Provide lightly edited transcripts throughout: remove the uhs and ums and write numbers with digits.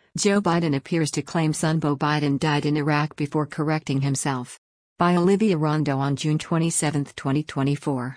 Joe Biden appears to claim son Beau Biden died in Iraq before correcting himself. By Olivia Rondo on June 27, 2024.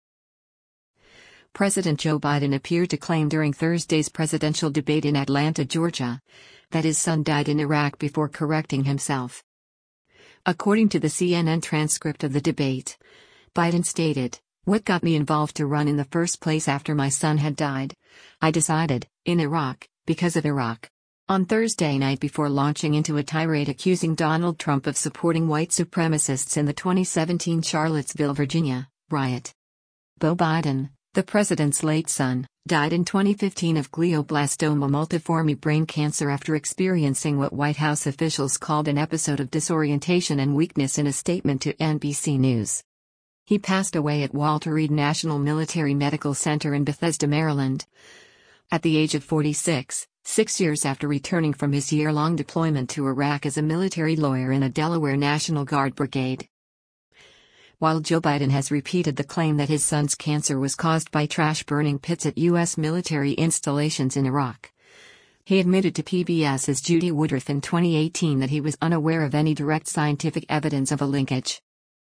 President Joe Biden appeared to claim during Thursday's presidential debate in Atlanta, Georgia, that his son died in Iraq before correcting himself. According to the CNN transcript of the debate, Biden stated, "What got me involved to run in the first place after my son had died? I decided, in Iraq, because of Iraq." On Thursday night before launching into a tirade accusing Donald Trump of supporting white supremacists in the 2017 Charlottesville, Virginia, riot. Beau Biden, the president's late son, died in 2015 of glioblastoma multiforme brain cancer after experiencing what White House officials called an episode of disorientation and weakness in a statement to NBC News. He passed away at Walter Reed National Military Medical Center in Bethesda, Maryland, at the age of 46. 6 years after returning from his year-long deployment to Iraq as a military lawyer in a Delaware National Guard brigade. While Joe Biden has repeated the claim that his son's cancer was caused by trash burning pits at U.S. military installations in Iraq, he admitted to PBS's Judy Woodruff in 2018 that he was unaware of any direct scientific evidence of a linkage.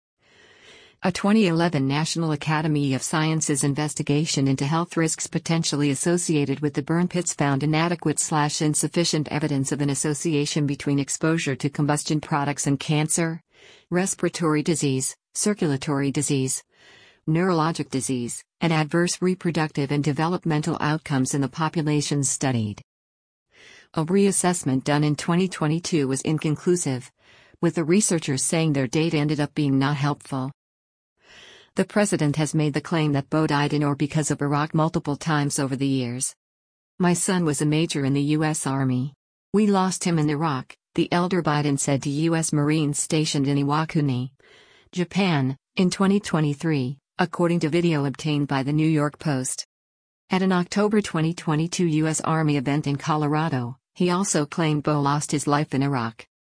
A 2011 National Academy of Sciences investigation into health risks potentially associated with the burn pits found inadequate/insufficient evidence of an association between exposure to combustion products and cancer, respiratory disease, circulatory disease, neurologic disease, and adverse reproductive and developmental outcomes in the populations studied. A reassessment done in 2022 was inconclusive, with the researchers saying their data ended up being not helpful. The president has made the claim that Beau died in or because of Iraq multiple times over the years. "My son was a major in the U.S. Army. We lost him in Iraq," the elder Biden said to U.S. Marines stationed in Iwakuni, Japan, in 2023, according to video obtained by the New York Post. At an October 2022 U.S. Army event in Colorado, he also claimed Beau lost his life in Iraq.